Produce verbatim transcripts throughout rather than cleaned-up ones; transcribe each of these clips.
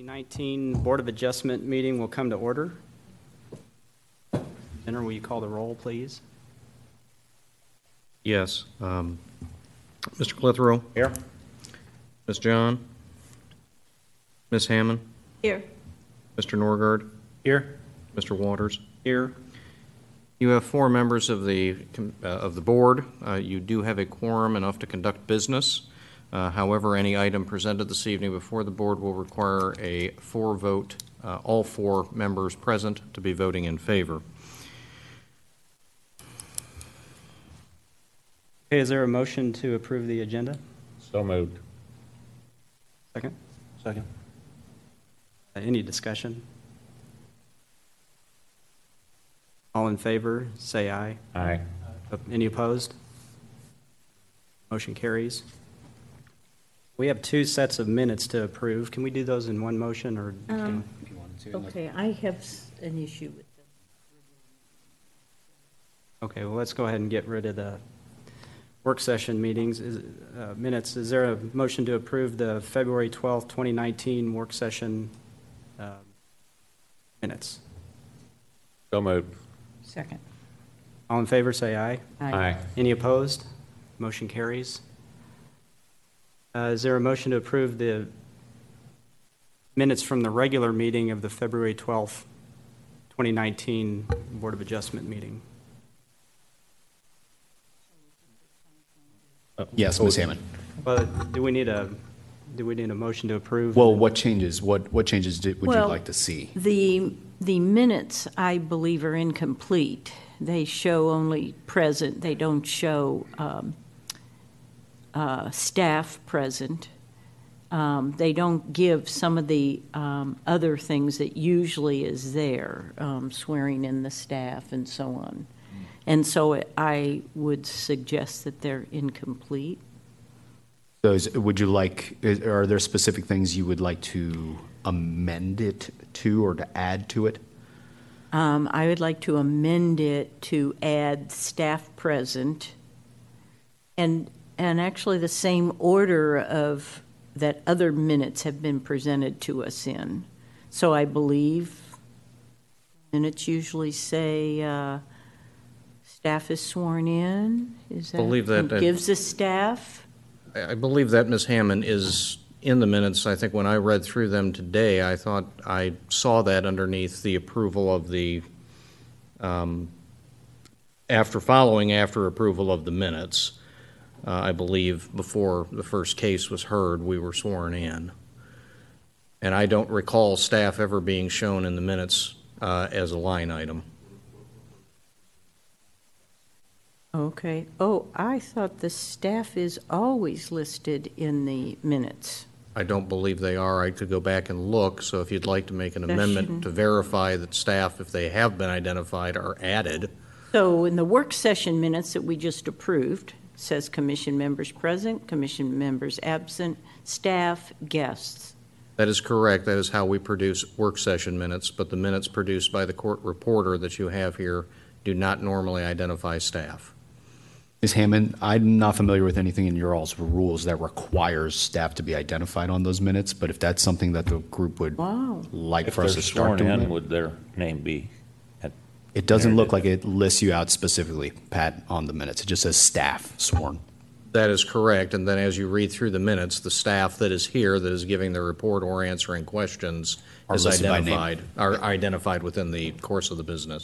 twenty nineteen Board of Adjustment meeting will come to order. Jenner, will you call the roll, please? Yes. Um, Mister Clitheroe? Here. Miz John? Miz Hammond? Here. Mister Norgard? Here. Mister Waters? Here. You have four members of the uh, of the board. Uh, you do have a quorum enough to conduct business. Uh, however, any item presented this evening before the board will require a four vote, uh, all four members present to be voting in favor. Okay, is there a motion to approve the agenda? So moved. Second? Second. Uh, Any discussion? All in favor, say aye. Aye. Uh, Any opposed? Motion carries. We have two sets of minutes to approve. Can we do those in one motion, or? Um, if you wanted to? Okay, I have s- an issue with them. Okay, well, let's go ahead and get rid of the work session meetings, is, uh, minutes. Is there a motion to approve the February twelfth, twenty nineteen work session uh, minutes? So moved. Second. All in favor, say aye. Aye. Any opposed? Motion carries. Uh, Is there a motion to approve the minutes from the regular meeting of the February twelfth, twenty nineteen Board of Adjustment meeting? Yes, Miz Hammond. Well, do we need a, do we need a motion to approve? Well, what changes, what, what changes did- would you Well, like to see? The, the minutes, I believe, are incomplete. They show only present. They don't show um, uh, staff present. Um, They don't give some of the um, other things that usually is there, um, swearing in the staff and so on. And so it- I would suggest that they're incomplete. So is, would you like, is- are there specific things you would like to amend it to or to add to it? Um, I would like to amend it to add staff present, and, and actually the same order of, that other minutes have been presented to us in. So I believe minutes usually say, uh, staff is sworn in, is that? Believe that- and that- Gives the staff? I I believe that Miz Hammond is in the minutes. I think when I read through them today, I thought I saw that underneath the approval of the, um, after following after approval of the minutes. Uh, I believe before the first case was heard, we were sworn in. And I don't recall staff ever being shown in the minutes uh, as a line item. Okay. Oh, I thought the staff is always listed in the minutes. I don't believe they are. I could go back and look, so if you'd like to make an That amendment shouldn't- to verify that staff, if they have been identified, are added. So in the work session minutes that we just approved, it says commission members present, commission members absent, staff, guests. That is correct. That is how we produce work session minutes, but the minutes produced by the court reporter that you have here do not normally identify staff. Miz Hammond, I'm not familiar with anything in your all's rules that requires staff to be identified on those minutes, but if that's something that the group would Wow. like If for they're us to start sworn doing in, that. would their name be at? It doesn't look there? like it lists you out specifically, Pat, on the minutes. It just says staff sworn. That is correct, and then as you read through the minutes, the staff that is here, that is giving the report or answering questions, Are is listed by name. identified, are identified within the course of the business.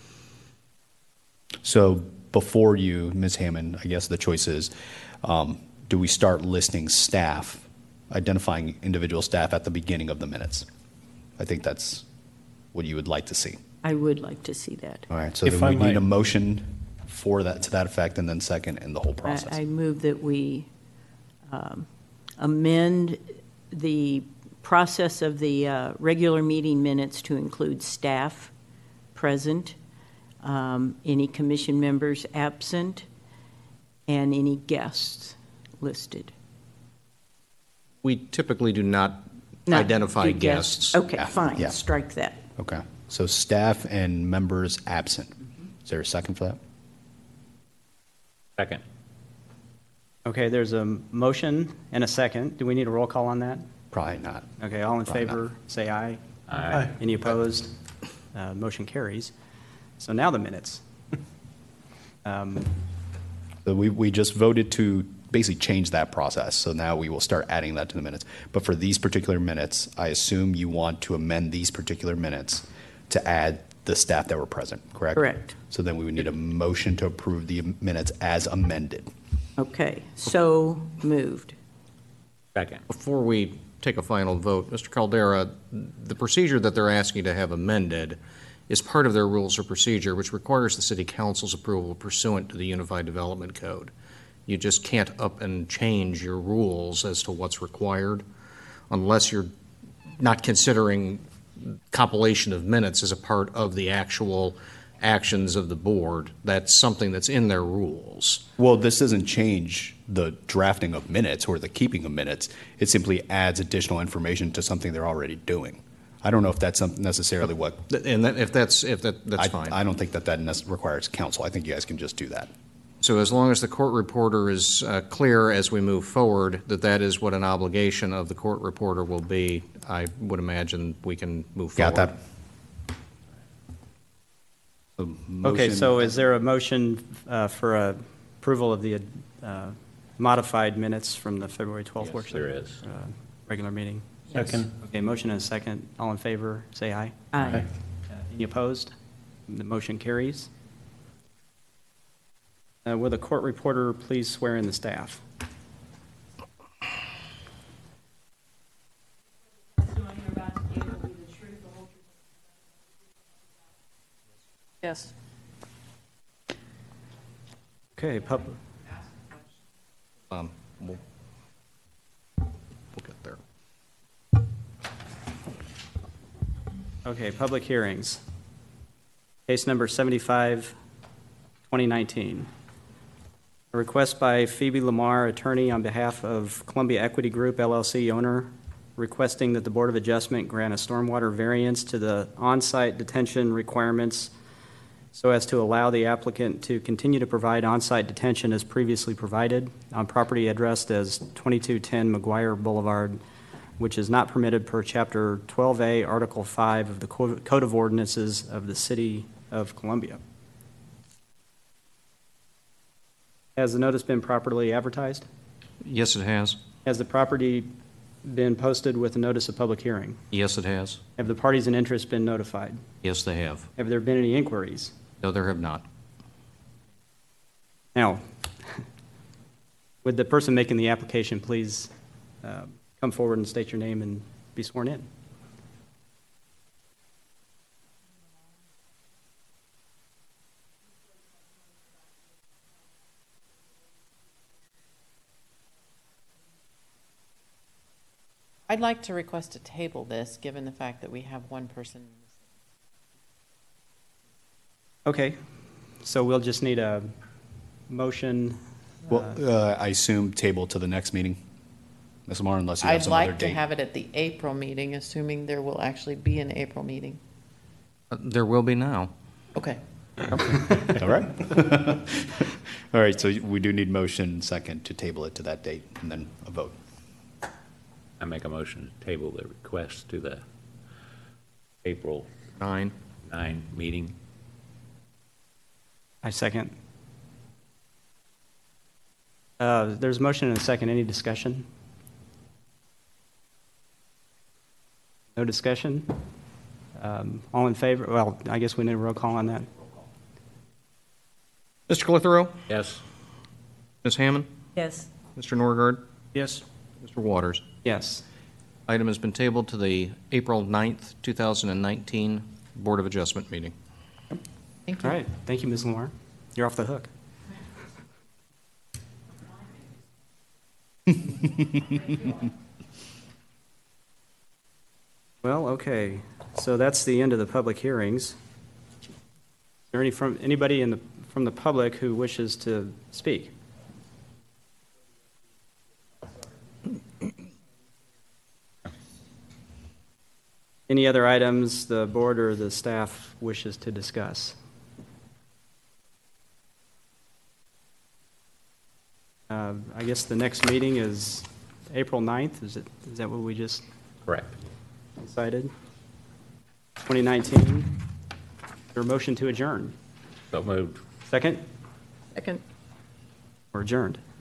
So before you, Miz Hammond, I guess the choice is, um, do we start listing staff, identifying individual staff at the beginning of the minutes? I think that's what you would like to see. I would like to see that. All right, so If then I we need might- a motion for that, to that effect, and then second in the whole I, process. I move that we um, amend the process of the uh, regular meeting minutes to include staff present, um, any commission members absent, and any guests listed. We typically do not Not identify do guests. guests. Okay, Yeah, fine, yeah. strike that. Okay, so staff and members absent. Is there a second for that? Second. Okay, there's a motion and a second. Do we need a roll call on that? Probably not. Okay, all in Probably not. favor, say aye. Aye. Any opposed? Uh, Motion carries. So now the minutes. Um, So we, we just voted to basically change that process, so now we will start adding that to the minutes. But for these particular minutes, I assume you want to amend these particular minutes to add the staff that were present, correct? Correct. So then we would need a motion to approve the minutes as amended. Okay, so moved. Second. Before we take a final vote, Mister Caldera, the procedure that they're asking to have amended is part of their rules of procedure, which requires the city council's approval pursuant to the Unified Development Code. You just can't up and change your rules as to what's required unless you're not considering compilation of minutes as a part of the actual actions of the board. That's something that's in their rules. Well, this doesn't change the drafting of minutes or the keeping of minutes. It simply adds additional information to something they're already doing. I don't know if that's some- necessarily what. And that, if that's, if that, that's I, fine. I don't think that that nec- requires council. I think you guys can just do that. So as long as the court reporter is uh, clear as we move forward that that is what an obligation of the court reporter will be, I would imagine we can move forward. Got that? So Okay, motion- so is there a motion uh, for uh, approval of the uh, modified minutes from the February twelfth Yes, workshop? there is. uh, Regular meeting? Second. Okay, motion and a second. All in favor, say aye. Aye. Uh, Any opposed? The motion carries. Uh, Will the court reporter please swear in the staff? Yes. Okay, pub, Um, We'll we'll get there. okay, public hearings. Case number seventy-five, twenty nineteen. A request by Phoebe Lamar, attorney on behalf of Columbia Equity Group L L C owner, requesting that the Board of Adjustment grant a stormwater variance to the on-site detention requirements so as to allow the applicant to continue to provide on-site detention as previously provided on property addressed as twenty-two ten McGuire Boulevard, which is not permitted per Chapter twelve A, Article five of the Co- Code of Ordinances of the City of Columbia. Has the notice been properly advertised? Yes, it has. Has the property been posted with a notice of public hearing? Yes, it has. Have the parties in interest been notified? Yes, they have. Have there been any inquiries? No, there have not. Now, would the person making the application please uh, come forward and state your name and be sworn in? I'd like to request to table this, given the fact that we have one person. Okay, so we'll just need a motion. Well, uh, I assume table to the next meeting, Miz Lamar, unless you have I'd some other like to date. have it at the April meeting, assuming there will actually be an April meeting. Uh, There will be now. Okay. All right. All right, so we do need motion second to table it to that date and then a vote. I make a motion to table the request to the April Nine. nine meeting. I second. Uh, There's a motion and a second. Any discussion? No discussion? Um, All in favor? Well, I guess we need a roll call on that. Mister Clitheroe? Yes. Miz Hammond? Yes. Mister Norgard? Yes. Mister Waters? Yes. Item has been tabled to the April ninth, two thousand nineteen Board of Adjustment meeting. Thank you. All right. Thank you, Miz Lamar. You're off the hook. Well, okay. So that's the end of the public hearings. Is there any from, anybody in the, from the public who wishes to speak? Any other items the board or the staff wishes to discuss? Uh, I guess the next meeting is April ninth, is it, is that what we just Correct. decided? twenty nineteen. Is there a motion to adjourn? So moved. Second? Second. We're adjourned.